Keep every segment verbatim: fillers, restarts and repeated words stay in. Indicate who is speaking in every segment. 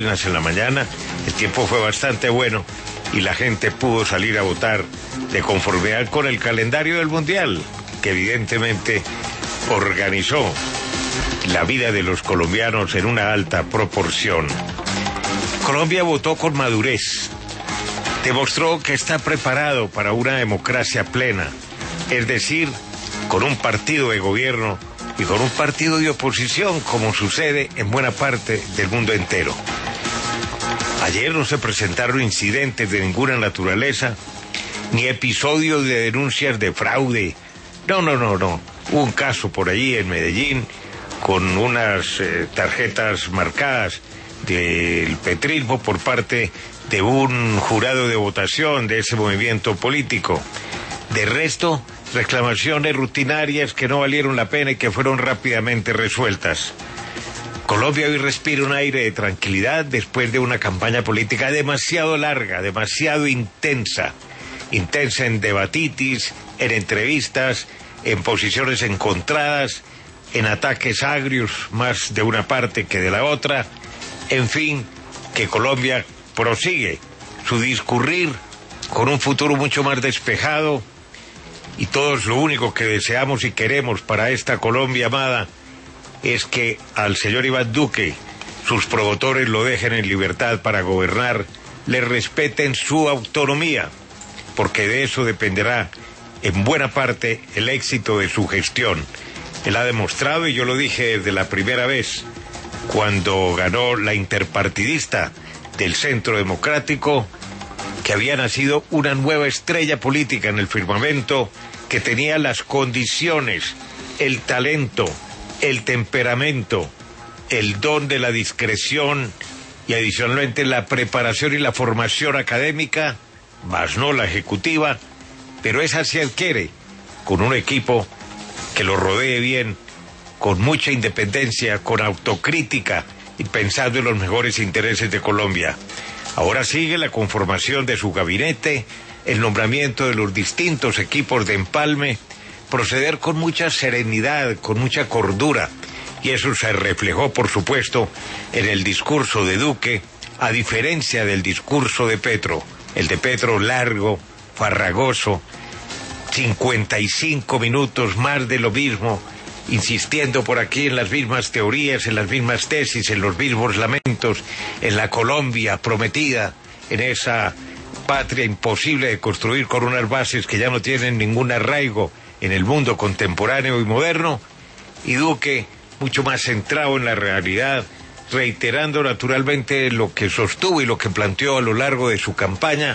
Speaker 1: en la mañana, el tiempo fue bastante bueno y la gente pudo salir a votar de conformidad con el calendario del Mundial, que evidentemente organizó la vida de los colombianos en una alta proporción. Colombia votó con madurez, demostró que está preparado para una democracia plena, es decir, con un partido de gobierno y con un partido de oposición, como sucede en buena parte del mundo entero. Ayer no se presentaron incidentes de ninguna naturaleza, ni episodios de denuncias de fraude. No, no, no, no. Hubo un caso por allí en Medellín con unas eh, tarjetas marcadas del petrismo por parte de un jurado de votación de ese movimiento político. De resto, reclamaciones rutinarias que no valieron la pena y que fueron rápidamente resueltas. Colombia hoy respira un aire de tranquilidad después de una campaña política demasiado larga, demasiado intensa. Intensa en debatitis, en entrevistas, en posiciones encontradas, en ataques agrios más de una parte que de la otra. En fin, que Colombia prosigue su discurrir con un futuro mucho más despejado, y todos lo único que deseamos y queremos para esta Colombia amada es que al señor Iván Duque, sus promotores lo dejen en libertad para gobernar, le respeten su autonomía, porque de eso dependerá en buena parte el éxito de su gestión. Él ha demostrado, y yo lo dije desde la primera vez, cuando ganó la interpartidista del Centro Democrático, que había nacido una nueva estrella política en el firmamento, que tenía las condiciones, el talento, el temperamento, el don de la discreción y adicionalmente la preparación y la formación académica, más no la ejecutiva, pero esa se adquiere con un equipo que lo rodee bien, con mucha independencia, con autocrítica y pensando en los mejores intereses de Colombia. Ahora sigue la conformación de su gabinete, el nombramiento de los distintos equipos de empalme, proceder con mucha serenidad, con mucha cordura, y eso se reflejó, por supuesto, en el discurso de Duque, a diferencia del discurso de Petro. El de Petro largo, farragoso, cincuenta y cinco minutos más de lo mismo, insistiendo por aquí en las mismas teorías, en las mismas tesis, en los mismos lamentos, en la Colombia prometida, en esa patria imposible de construir con unas bases que ya no tienen ningún arraigo en el mundo contemporáneo y moderno, y Duque mucho más centrado en la realidad, reiterando naturalmente lo que sostuvo y lo que planteó a lo largo de su campaña,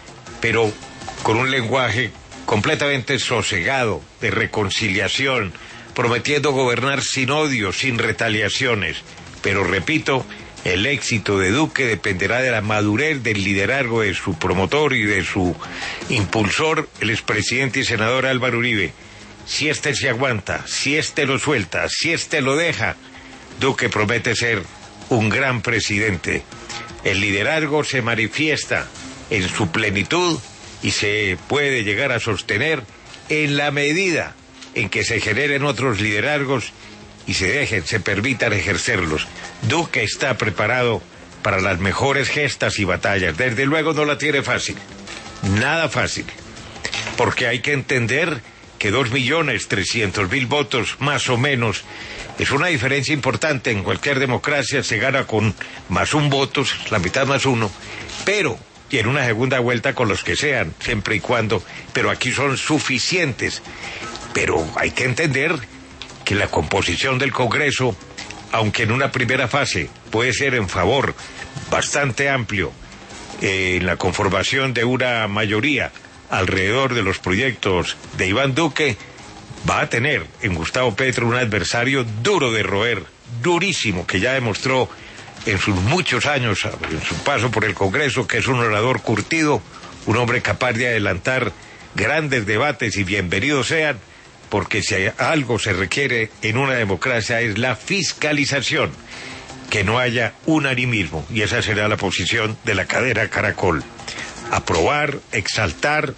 Speaker 1: pero con un lenguaje completamente sosegado, de reconciliación, prometiendo gobernar sin odio, sin retaliaciones. Pero repito, el éxito de Duque dependerá de la madurez del liderazgo de su promotor y de su impulsor, el expresidente y senador Álvaro Uribe. Si este se aguanta, si este lo suelta, si este lo deja, Duque promete ser un gran presidente. El liderazgo se manifiesta en su plenitud y se puede llegar a sostener en la medida en que se generen otros liderazgos y se dejen, se permitan ejercerlos. Duque está preparado para las mejores gestas y batallas. Desde luego no la tiene fácil, nada fácil, porque hay que entender que dos millones trescientos mil votos, más o menos, es una diferencia importante. En cualquier democracia se gana con más un voto, la mitad más uno, pero, y en una segunda vuelta con los que sean, siempre y cuando, pero aquí son suficientes. Pero hay que entender que la composición del Congreso, aunque en una primera fase puede ser en favor bastante amplio eh, en la conformación de una mayoría alrededor de los proyectos de Iván Duque, va a tener en Gustavo Petro un adversario duro de roer, durísimo, que ya demostró en sus muchos años, en su paso por el Congreso, que es un orador curtido, un hombre capaz de adelantar grandes debates, y bienvenidos sean, porque si algo se requiere en una democracia es la fiscalización, que no haya unanimismo, y esa será la posición de la cadena Caracol. Aprobar, exaltar,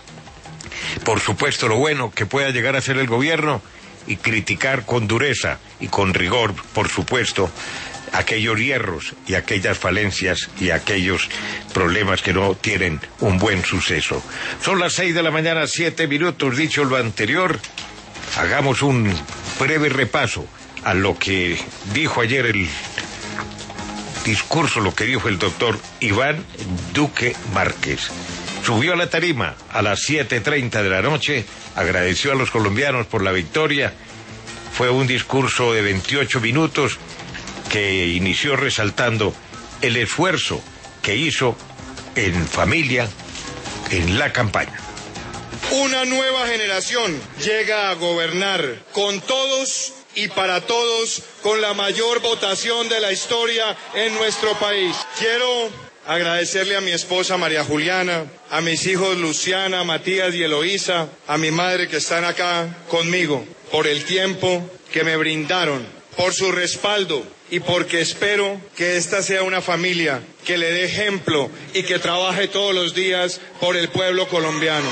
Speaker 1: por supuesto lo bueno que pueda llegar a ser el gobierno, y criticar con dureza y con rigor, por supuesto, aquellos hierros y aquellas falencias y aquellos problemas que no tienen un buen suceso. Son las seis de la mañana, siete minutos. Dicho lo anterior, hagamos un breve repaso a lo que dijo ayer el discurso, lo que dijo el doctor Iván Duque Márquez. Subió a la tarima a las siete treinta de la noche, agradeció a los colombianos por la victoria. Fue un discurso de veintiocho minutos que inició resaltando el esfuerzo que hizo en familia en la campaña.
Speaker 2: Una nueva generación llega a gobernar con todos y para todos, con la mayor votación de la historia en nuestro país. Quiero agradecerle a mi esposa María Juliana, a mis hijos Luciana, Matías y Eloísa, a mi madre que están acá conmigo, por el tiempo que me brindaron, por su respaldo y porque espero que esta sea una familia que le dé ejemplo y que trabaje todos los días por el pueblo colombiano.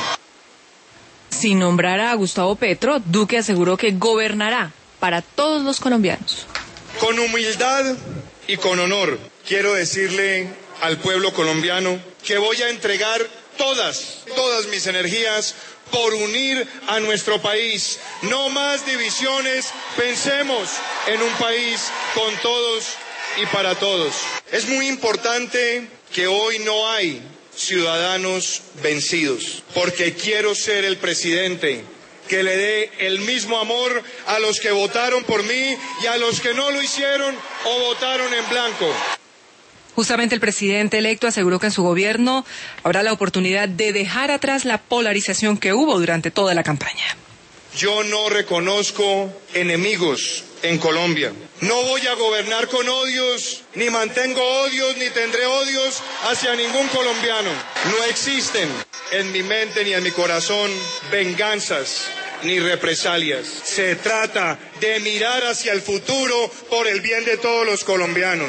Speaker 3: Sin nombrar a Gustavo Petro, Duque aseguró que gobernará para todos los colombianos.
Speaker 2: Con humildad y con honor, quiero decirle al pueblo colombiano que voy a entregar todas, todas mis energías por unir a nuestro país. No más divisiones, pensemos en un país con todos y para todos. Es muy importante que hoy no hay ciudadanos vencidos, porque quiero ser el presidente que le dé el mismo amor a los que votaron por mí y a los que no lo hicieron o votaron en blanco.
Speaker 3: Justamente el presidente electo aseguró que en su gobierno habrá la oportunidad de dejar atrás la polarización que hubo durante toda la campaña.
Speaker 2: Yo no reconozco enemigos en Colombia. No voy a gobernar con odios, ni mantengo odios, ni tendré odios hacia ningún colombiano. No existen en mi mente ni en mi corazón venganzas ni represalias. Se trata de mirar hacia el futuro por el bien de todos los colombianos.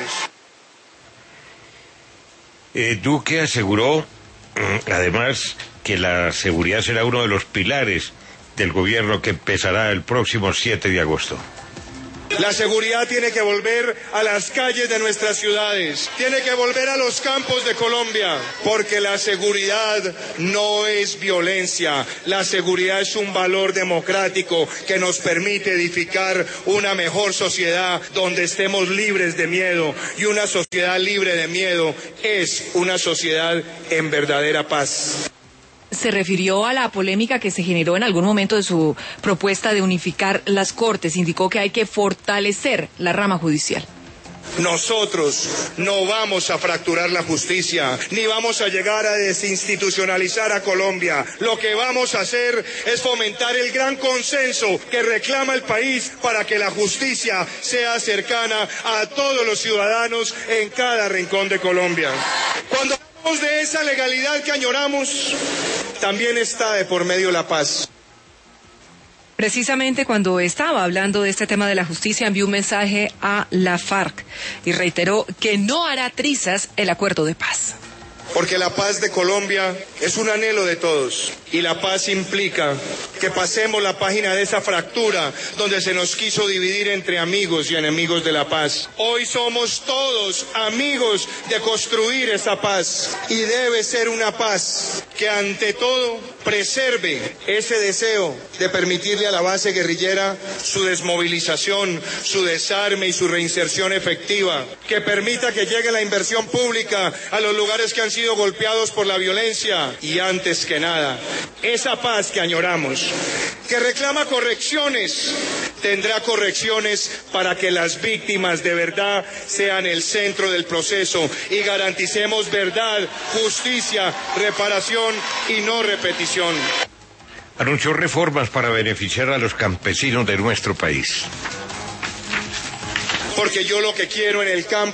Speaker 1: Eh, Duque aseguró, además, que la seguridad será uno de los pilares del gobierno que empezará el próximo siete de agosto.
Speaker 2: La seguridad tiene que volver a las calles de nuestras ciudades, tiene que volver a los campos de Colombia, porque la seguridad no es violencia, la seguridad es un valor democrático que nos permite edificar una mejor sociedad donde estemos libres de miedo, y una sociedad libre de miedo es una sociedad en verdadera paz.
Speaker 3: Se refirió a la polémica que se generó en algún momento de su propuesta de unificar las Cortes. Indicó que hay que fortalecer la rama judicial.
Speaker 2: Nosotros no vamos a fracturar la justicia, ni vamos a llegar a desinstitucionalizar a Colombia. Lo que vamos a hacer es fomentar el gran consenso que reclama el país para que la justicia sea cercana a todos los ciudadanos en cada rincón de Colombia. Cuando hablamos de esa legalidad que añoramos, también está de por medio la paz.
Speaker 3: Precisamente cuando estaba hablando de este tema de la justicia, envió un mensaje a la FARC y reiteró que no hará trizas el acuerdo de paz.
Speaker 2: Porque la paz de Colombia es un anhelo de todos, y la paz implica que pasemos la página de esa fractura donde se nos quiso dividir entre amigos y enemigos de la paz. Hoy somos todos amigos de construir esa paz, y debe ser una paz que ante todo preserve ese deseo de permitirle a la base guerrillera su desmovilización, su desarme y su reinserción efectiva, que permita que llegue la inversión pública a los lugares que han sido golpeados por la violencia, y antes que nada, esa paz que añoramos, que reclama correcciones, tendrá correcciones para que las víctimas de verdad sean el centro del proceso y garanticemos verdad, justicia, reparación y no repetición.
Speaker 1: Anunció reformas para beneficiar a los campesinos de nuestro país.
Speaker 2: Porque yo lo que quiero en el campo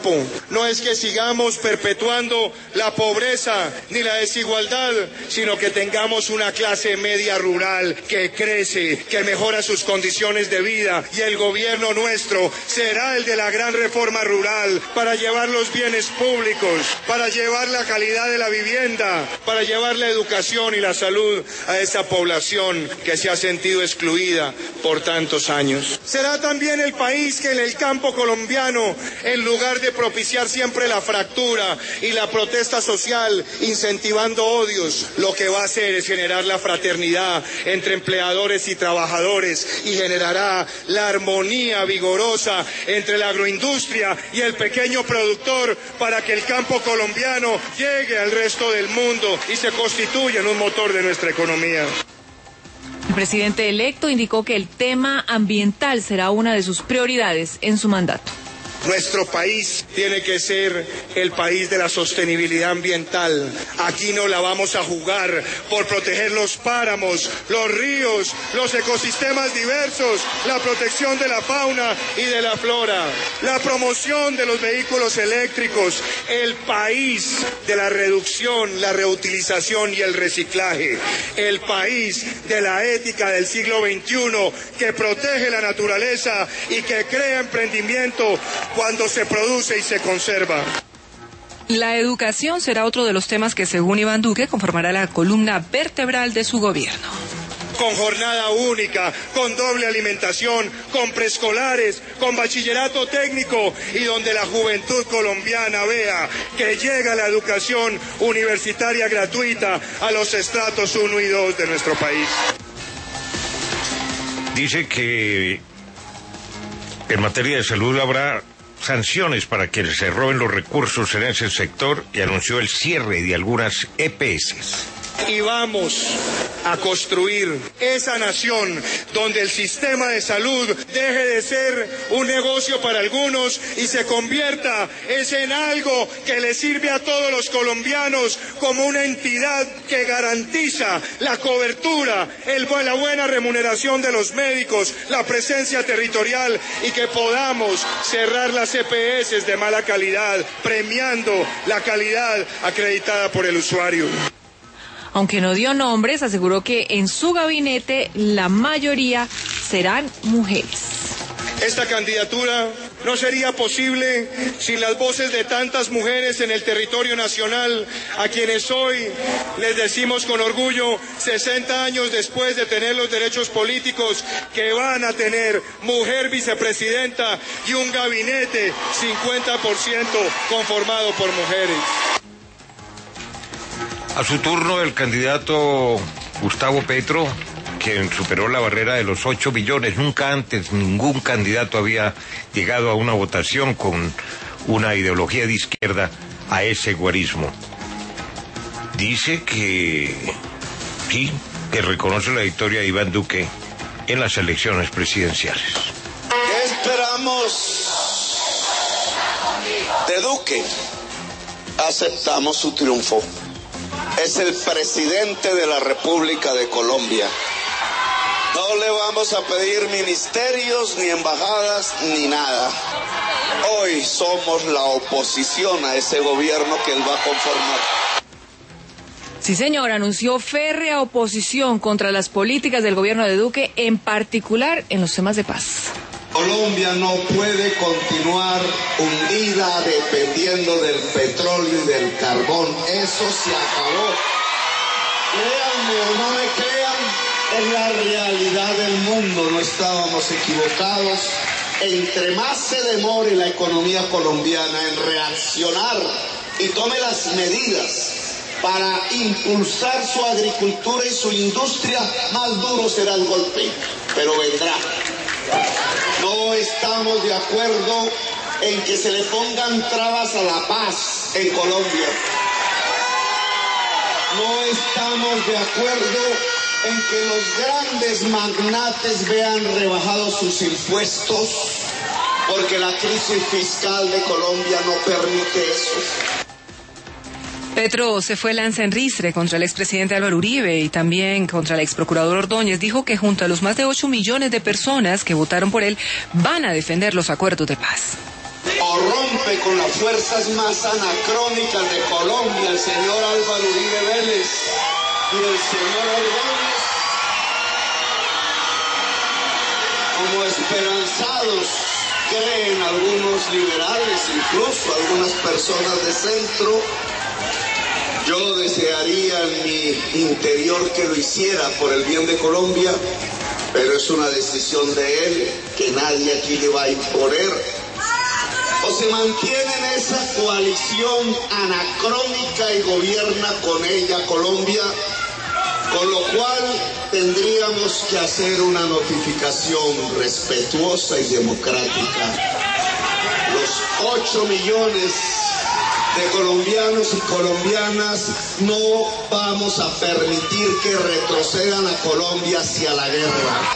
Speaker 2: no es que sigamos perpetuando la pobreza ni la desigualdad, sino que tengamos una clase media rural que crece, que mejora sus condiciones de vida, y el gobierno nuestro será el de la gran reforma rural para llevar los bienes públicos, para llevar la calidad de la vivienda, para llevar la educación y la salud a esa población que se ha sentido excluida por tantos años. Será también el país que en el campo colombiano, en lugar de propiciar siempre la fractura y la protesta social, incentivando odios, lo que va a hacer es generar la fraternidad entre empleadores y trabajadores, y generará la armonía vigorosa entre la agroindustria y el pequeño productor para que el campo colombiano llegue al resto del mundo y se constituya en un motor de nuestra economía.
Speaker 3: El presidente electo indicó que el tema ambiental será una de sus prioridades en su mandato.
Speaker 2: Nuestro país tiene que ser el país de la sostenibilidad ambiental. Aquí no la vamos a jugar por proteger los páramos, los ríos, los ecosistemas diversos, la protección de la fauna y de la flora, la promoción de los vehículos eléctricos, el país de la reducción, la reutilización y el reciclaje, el país de la ética del siglo veintiuno que protege la naturaleza y que crea emprendimiento cuando se produce y se conserva.
Speaker 4: La educación será otro de los temas que, según Iván Duque, conformará la columna vertebral de su gobierno.
Speaker 2: Con jornada única, con doble alimentación, con preescolares, con bachillerato técnico, y donde la juventud colombiana vea que llega la educación universitaria gratuita a los estratos uno y dos de nuestro país.
Speaker 1: Dice que en materia de salud habrá sanciones para quienes se roben los recursos en ese sector, y anunció el cierre de algunas E P S.
Speaker 2: Y vamos a construir esa nación donde el sistema de salud deje de ser un negocio para algunos y se convierta en algo que le sirve a todos los colombianos como una entidad que garantiza la cobertura, el, la buena remuneración de los médicos, la presencia territorial, y que podamos cerrar las E P S de mala calidad, premiando la calidad acreditada por el usuario.
Speaker 3: Aunque no dio nombres, aseguró que en su gabinete la mayoría serán mujeres.
Speaker 2: Esta candidatura no sería posible sin las voces de tantas mujeres en el territorio nacional, a quienes hoy les decimos con orgullo, sesenta años después de tener los derechos políticos, que van a tener mujer vicepresidenta y un gabinete cincuenta por ciento conformado por mujeres.
Speaker 1: A su turno, el candidato Gustavo Petro, quien superó la barrera de los ocho millones. Nunca antes ningún candidato había llegado a una votación con una ideología de izquierda a ese guarismo. Dice que sí, que reconoce la victoria de Iván Duque en las elecciones presidenciales.
Speaker 5: ¿Qué esperamos de Duque? Aceptamos su triunfo. Es el presidente de la República de Colombia. No le vamos a pedir ministerios, ni embajadas, ni nada. Hoy somos la oposición a ese gobierno que él va a conformar.
Speaker 3: Sí, señor, anunció férrea oposición contra las políticas del gobierno de Duque, en particular en los temas de paz.
Speaker 5: Colombia no puede continuar hundida dependiendo del petróleo y del carbón. Eso se acabó. Créanme o no me crean, es la realidad del mundo. No estábamos equivocados. Entre más se demore la economía colombiana en reaccionar y tome las medidas para impulsar su agricultura y su industria, más duro será el golpe, pero vendrá. No estamos de acuerdo en que se le pongan trabas a la paz en Colombia. No estamos de acuerdo en que los grandes magnates vean rebajados sus impuestos, porque la crisis fiscal de Colombia no permite eso.
Speaker 4: Petro se fue lanza en ristre contra el expresidente Álvaro Uribe y también contra el exprocurador Ordóñez. Dijo que junto a los más de ocho millones de personas que votaron por él, van a defender los acuerdos de paz.
Speaker 5: corrompe con las fuerzas más anacrónicas de Colombia, el señor Álvaro Uribe Vélez y el señor Ordóñez, como esperanzados creen algunos liberales, incluso algunas personas de centro. Yo desearía en mi interior que lo hiciera por el bien de Colombia, pero es una decisión de él que nadie aquí le va a imponer. O se mantiene en esa coalición anacrónica y gobierna con ella Colombia, con lo cual tendríamos que hacer una notificación respetuosa y democrática. Los ocho millones de colombianos y colombianas no vamos a permitir que retrocedan a Colombia hacia la guerra.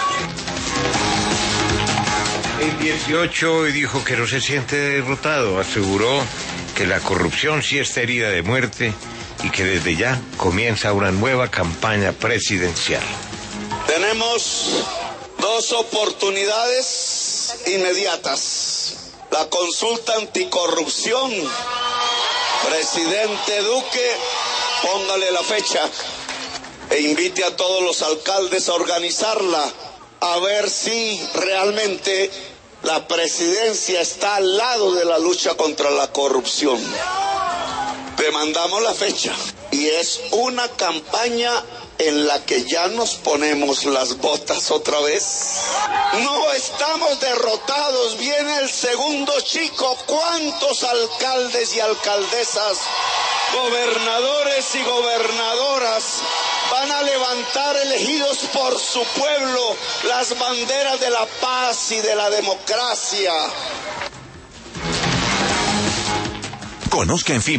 Speaker 1: El dieciocho y dijo que no se siente derrotado, aseguró que la corrupción sí está herida de muerte y que desde ya comienza una nueva campaña presidencial.
Speaker 5: Tenemos dos oportunidades inmediatas. La consulta anticorrupción. Presidente Duque, póngale la fecha e invite a todos los alcaldes a organizarla, a ver si realmente la presidencia está al lado de la lucha contra la corrupción. Demandamos la fecha y es una campaña en la que ya nos ponemos las botas otra vez. No estamos derrotados, viene el segundo chico. ¿Cuántos alcaldes y alcaldesas, gobernadores y gobernadoras van a levantar, elegidos por su pueblo, las banderas de la paz y de la democracia?
Speaker 6: Conozca en fin.